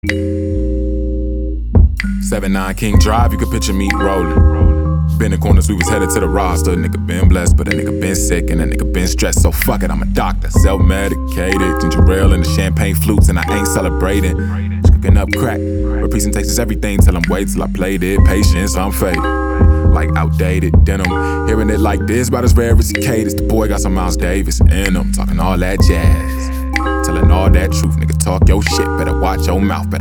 7-9 King Drive, you can picture me rolling. Been in corners, we was headed to the roster. Nigga been blessed, but a nigga been sick and a nigga been stressed. So fuck it, I'm a doctor, self-medicated. Ginger ale and the champagne flutes, and I ain't celebrating. Just cooking up crack. Representation's everything, tell them wait till I played it. Patience, I'm faded. Like outdated denim. Hearing it like this, about as rare as he caters. The boy got some Miles Davis in him, talking all that jazz. Telling all that truth, nigga, talk your shit. Better watch your mouth, better